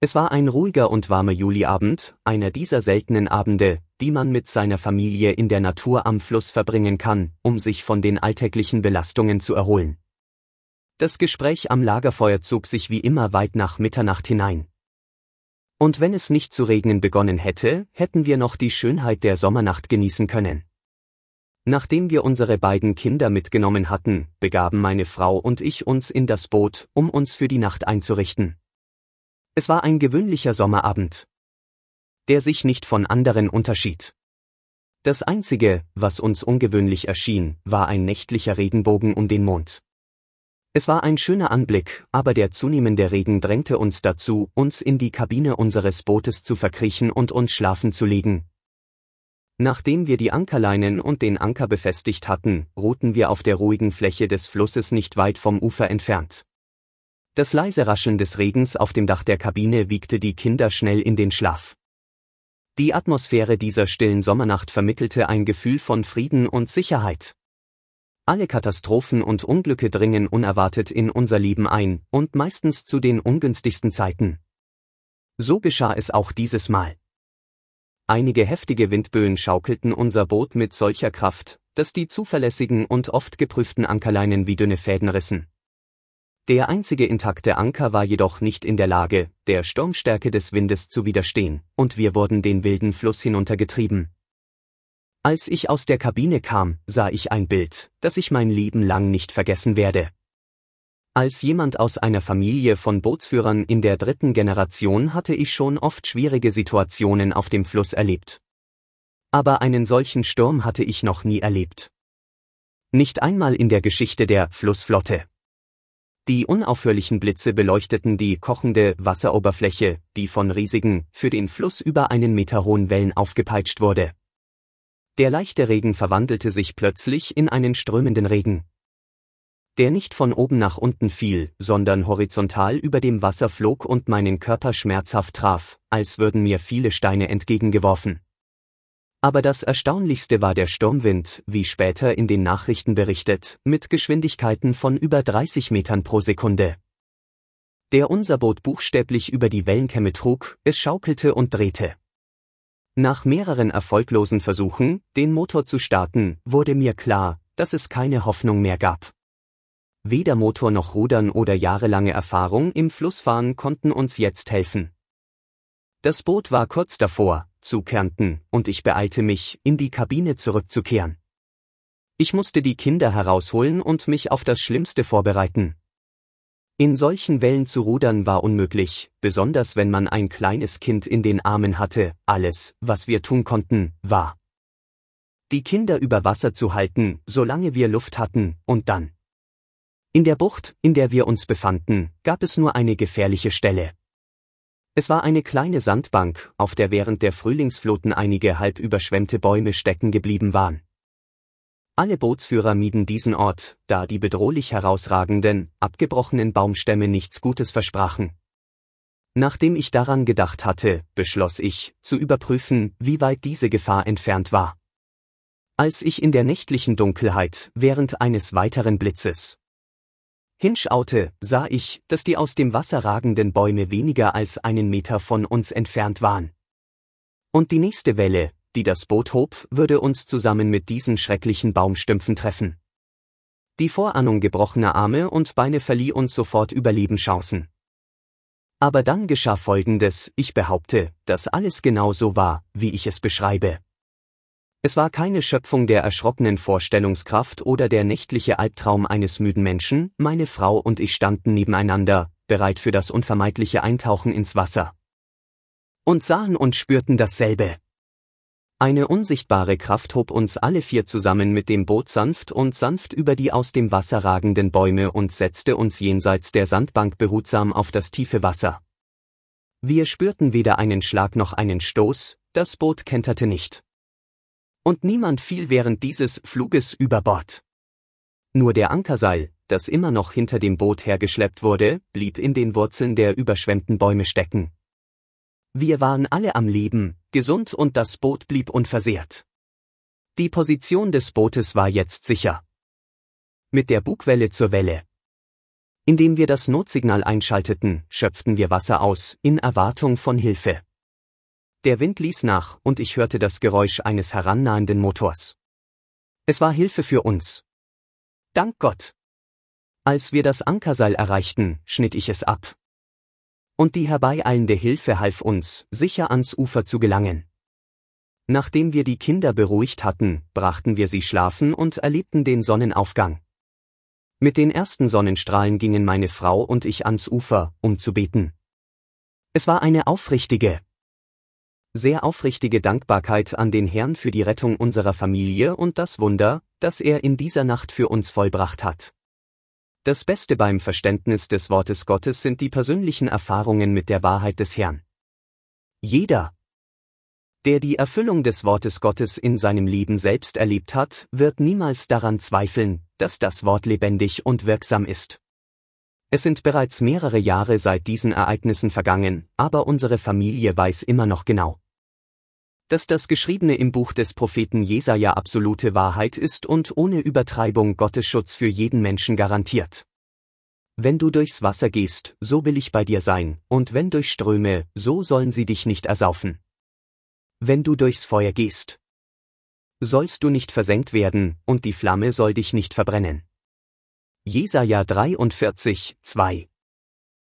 Es war ein ruhiger und warmer Juliabend, einer dieser seltenen Abende, die man mit seiner Familie in der Natur am Fluss verbringen kann, um sich von den alltäglichen Belastungen zu erholen. Das Gespräch am Lagerfeuer zog sich wie immer weit nach Mitternacht hinein. Und wenn es nicht zu regnen begonnen hätte, hätten wir noch die Schönheit der Sommernacht genießen können. Nachdem wir unsere beiden Kinder mitgenommen hatten, begaben meine Frau und ich uns in das Boot, um uns für die Nacht einzurichten. Es war ein gewöhnlicher Sommerabend, der sich nicht von anderen unterschied. Das Einzige, was uns ungewöhnlich erschien, war ein nächtlicher Regenbogen um den Mond. Es war ein schöner Anblick, aber der zunehmende Regen drängte uns dazu, uns in die Kabine unseres Bootes zu verkriechen und uns schlafen zu legen. Nachdem wir die Ankerleinen und den Anker befestigt hatten, ruhten wir auf der ruhigen Fläche des Flusses nicht weit vom Ufer entfernt. Das leise Rascheln des Regens auf dem Dach der Kabine wiegte die Kinder schnell in den Schlaf. Die Atmosphäre dieser stillen Sommernacht vermittelte ein Gefühl von Frieden und Sicherheit. Alle Katastrophen und Unglücke dringen unerwartet in unser Leben ein, und meistens zu den ungünstigsten Zeiten. So geschah es auch dieses Mal. Einige heftige Windböen schaukelten unser Boot mit solcher Kraft, dass die zuverlässigen und oft geprüften Ankerleinen wie dünne Fäden rissen. Der einzige intakte Anker war jedoch nicht in der Lage, der Sturmstärke des Windes zu widerstehen, und wir wurden den wilden Fluss hinuntergetrieben. Als ich aus der Kabine kam, sah ich ein Bild, das ich mein Leben lang nicht vergessen werde. Als jemand aus einer Familie von Bootsführern in der 3. Generation hatte ich schon oft schwierige Situationen auf dem Fluss erlebt. Aber einen solchen Sturm hatte ich noch nie erlebt. Nicht einmal in der Geschichte der Flussflotte. Die unaufhörlichen Blitze beleuchteten die kochende Wasseroberfläche, die von riesigen, für den Fluss über 1 Meter hohen Wellen aufgepeitscht wurde. Der leichte Regen verwandelte sich plötzlich in einen strömenden Regen, der nicht von oben nach unten fiel, sondern horizontal über dem Wasser flog und meinen Körper schmerzhaft traf, als würden mir viele Steine entgegengeworfen. Aber das Erstaunlichste war der Sturmwind, wie später in den Nachrichten berichtet, mit Geschwindigkeiten von über 30 Metern pro Sekunde. Der unser Boot buchstäblich über die Wellenkämme trug, es schaukelte und drehte. Nach mehreren erfolglosen Versuchen, den Motor zu starten, wurde mir klar, dass es keine Hoffnung mehr gab. Weder Motor noch Rudern oder jahrelange Erfahrung im Flussfahren konnten uns jetzt helfen. Das Boot war kurz davor, zu kernten, und ich beeilte mich, in die Kabine zurückzukehren. Ich musste die Kinder herausholen und mich auf das Schlimmste vorbereiten. In solchen Wellen zu rudern war unmöglich, besonders wenn man ein kleines Kind in den Armen hatte. Alles, was wir tun konnten, war, die Kinder über Wasser zu halten, solange wir Luft hatten, und dann. In der Bucht, in der wir uns befanden, gab es nur eine gefährliche Stelle. Es war eine kleine Sandbank, auf der während der Frühlingsfluten einige halb überschwemmte Bäume stecken geblieben waren. Alle Bootsführer mieden diesen Ort, da die bedrohlich herausragenden, abgebrochenen Baumstämme nichts Gutes versprachen. Nachdem ich daran gedacht hatte, beschloss ich, zu überprüfen, wie weit diese Gefahr entfernt war. Als ich in der nächtlichen Dunkelheit, während eines weiteren Blitzes hinschaute, sah ich, dass die aus dem Wasser ragenden Bäume weniger als 1 Meter von uns entfernt waren. Und die nächste Welle, die das Boot hob, würde uns zusammen mit diesen schrecklichen Baumstümpfen treffen. Die Vorahnung gebrochener Arme und Beine verlieh uns sofort Überlebenschancen. Aber dann geschah Folgendes: Ich behaupte, dass alles genau so war, wie ich es beschreibe. Es war keine Schöpfung der erschrockenen Vorstellungskraft oder der nächtliche Albtraum eines müden Menschen. Meine Frau und ich standen nebeneinander, bereit für das unvermeidliche Eintauchen ins Wasser. Und sahen und spürten dasselbe. Eine unsichtbare Kraft hob uns alle 4 zusammen mit dem Boot sanft über die aus dem Wasser ragenden Bäume und setzte uns jenseits der Sandbank behutsam auf das tiefe Wasser. Wir spürten weder einen Schlag noch einen Stoß, das Boot kenterte nicht. Und niemand fiel während dieses Fluges über Bord. Nur der Ankerseil, das immer noch hinter dem Boot hergeschleppt wurde, blieb in den Wurzeln der überschwemmten Bäume stecken. Wir waren alle am Leben, gesund, und das Boot blieb unversehrt. Die Position des Bootes war jetzt sicher. Mit der Bugwelle zur Welle. Indem wir das Notsignal einschalteten, schöpften wir Wasser aus, in Erwartung von Hilfe. Der Wind ließ nach und ich hörte das Geräusch eines herannahenden Motors. Es war Hilfe für uns. Dank Gott. Als wir das Ankerseil erreichten, schnitt ich es ab. Und die herbeieilende Hilfe half uns, sicher ans Ufer zu gelangen. Nachdem wir die Kinder beruhigt hatten, brachten wir sie schlafen und erlebten den Sonnenaufgang. Mit den ersten Sonnenstrahlen gingen meine Frau und ich ans Ufer, um zu beten. Es war eine sehr aufrichtige Dankbarkeit an den Herrn für die Rettung unserer Familie und das Wunder, das er in dieser Nacht für uns vollbracht hat. Das Beste beim Verständnis des Wortes Gottes sind die persönlichen Erfahrungen mit der Wahrheit des Herrn. Jeder, der die Erfüllung des Wortes Gottes in seinem Leben selbst erlebt hat, wird niemals daran zweifeln, dass das Wort lebendig und wirksam ist. Es sind bereits mehrere Jahre seit diesen Ereignissen vergangen, aber unsere Familie weiß immer noch genau, dass das Geschriebene im Buch des Propheten Jesaja absolute Wahrheit ist und ohne Übertreibung Gottes Schutz für jeden Menschen garantiert. Wenn du durchs Wasser gehst, so will ich bei dir sein, und wenn durch Ströme, so sollen sie dich nicht ersaufen. Wenn du durchs Feuer gehst, sollst du nicht versenkt werden, und die Flamme soll dich nicht verbrennen. Jesaja 43, 2